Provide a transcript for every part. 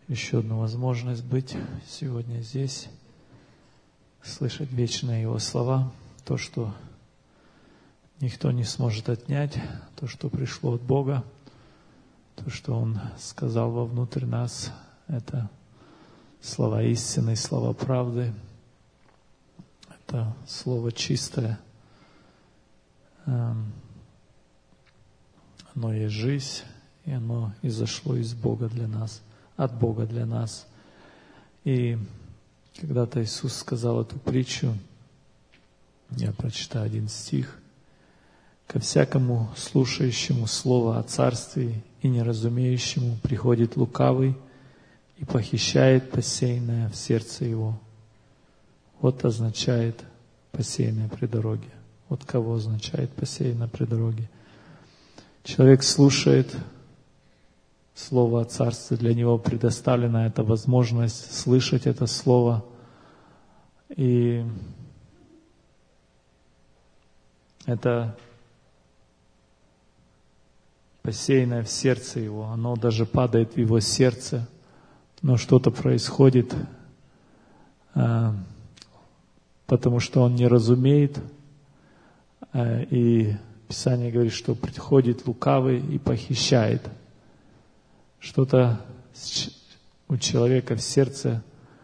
еще одну возможность быть сегодня здесь, слышать вечные Его слова, то, что никто не сможет отнять, то, что пришло от Бога, то, что Он сказал вовнутрь нас, это слова истины, слова правды, это слово чистое, оно есть жизнь, и оно изошло из Бога для нас, от Бога для нас. И когда-то Иисус сказал эту притчу, я прочитаю один стих: «Ко всякому слушающему слово о Царстве и неразумеющему приходит лукавый и похищает посеянное в сердце его». Вот означает посеянное при дороге. Вот кого означает посеянное при дороге. Человек слушает Слово о Царстве, для него предоставлена эта возможность слышать это Слово. И это посеянное в сердце его, оно даже падает в его сердце, но что-то происходит, потому что он не разумеет, и Писание говорит, что приходит лукавый и похищает. Что-то у человека в сердце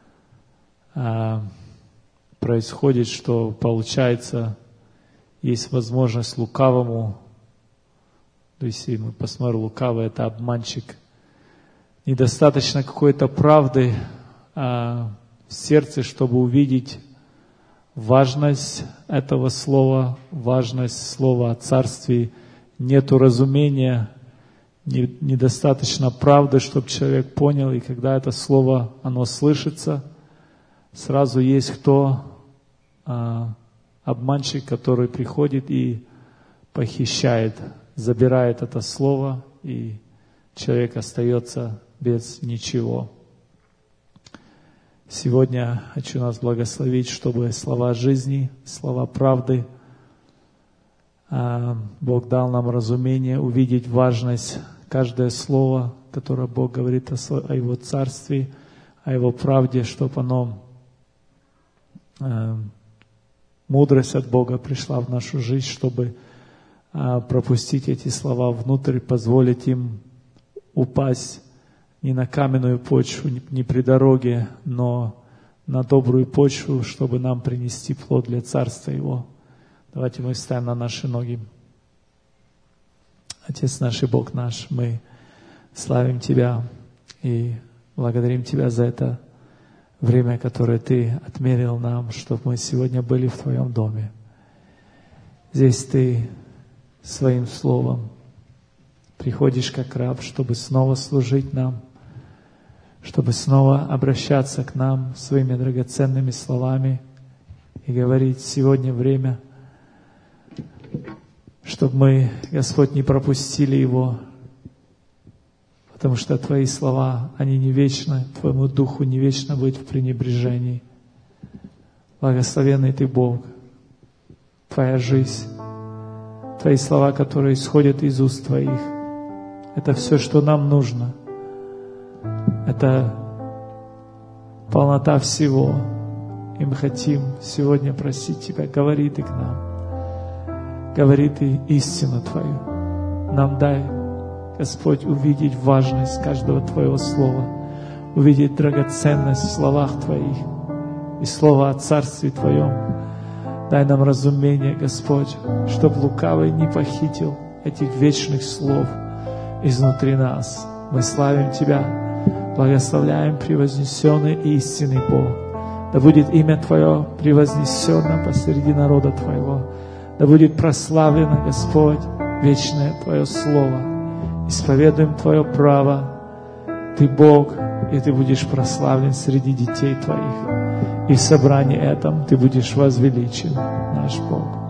происходит, что получается, есть возможность лукавому, то есть если мы посмотрим, лукавый — это обманщик, недостаточно какой-то правды в сердце, чтобы увидеть важность этого слова, важность слова о Царстве, нету разумения, недостаточно правды, чтобы человек понял, и когда это слово, оно слышится, сразу есть кто? Обманщик, который приходит и похищает, забирает это слово, и человек остается без ничего. Сегодня хочу нас благословить, чтобы слова жизни, слова правды, Бог дал нам разумение увидеть важность каждое слово, которое Бог говорит о Его Царстве, о Его правде, чтобы оно, мудрость от Бога пришла в нашу жизнь, чтобы пропустить эти слова внутрь, позволить им упасть не на каменную почву, не при дороге, но на добрую почву, чтобы нам принести плод для Царства Его. Давайте мы встанем на наши ноги. Отец наш и Бог наш, мы славим Тебя и благодарим Тебя за это время, которое Ты отмерил нам, чтобы мы сегодня были в Твоем доме. Здесь Ты Своим Словом приходишь как раб, чтобы снова служить нам, чтобы снова обращаться к нам своими драгоценными словами и говорить: сегодня время, чтобы мы, Господь, не пропустили его, потому что Твои слова, они не вечны, Твоему Духу не вечно быть в пренебрежении. Благословенный Ты Бог, Твоя жизнь, Твои слова, которые исходят из уст Твоих, это все, что нам нужно. Это полнота всего. И мы хотим сегодня просить Тебя: говори Ты к нам, говори Ты истину Твою. Нам дай, Господь, увидеть важность каждого Твоего слова, увидеть драгоценность в словах Твоих и слова о Царстве Твоем. Дай нам разумение, Господь, чтобы лукавый не похитил этих вечных слов изнутри нас. Мы славим Тебя, благословляем превознесенный и истинный Бог. Да будет имя Твое превознесено посреди народа Твоего. Да будет прославлено, Господь, вечное Твое Слово. Исповедуем Твое право. Ты Бог, и Ты будешь прославлен среди детей Твоих. И в собрании этом Ты будешь возвеличен, наш Бог.